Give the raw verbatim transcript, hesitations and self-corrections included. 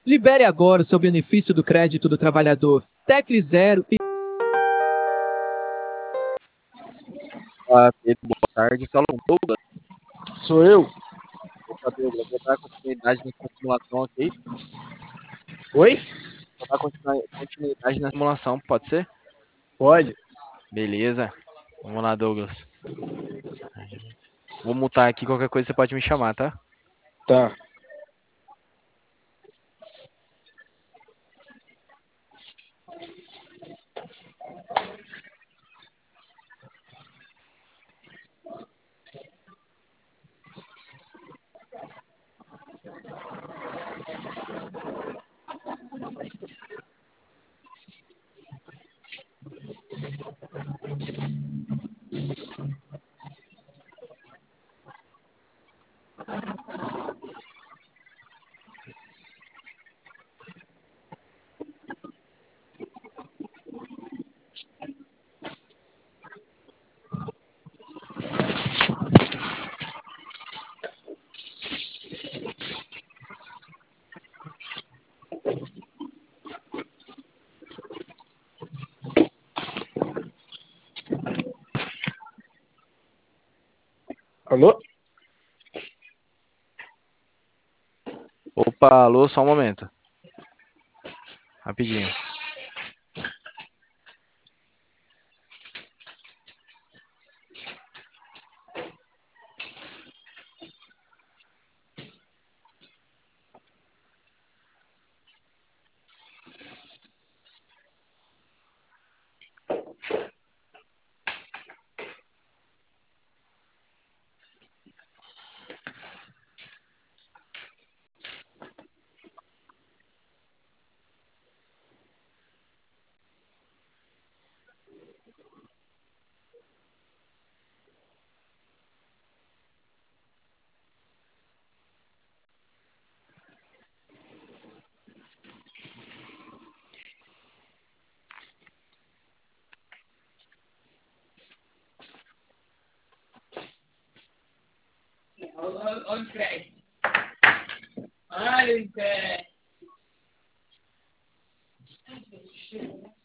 Libere agora o seu benefício do crédito do trabalhador. Tecle Zero e... Olá, Pedro, boa tarde. Fala com o Douglas. Sou eu? Opa, Douglas, vou dar continuidade nessa simulação, ok? Oi? Vou dar continua- continuidade na simulação, pode ser? Pode. Beleza. Vamos lá, Douglas. Vou mutar aqui, qualquer coisa você pode me chamar, tá? Tá. Alô? Opa, alô, só um momento. Rapidinho. Olha o crédito. Olha o crédito.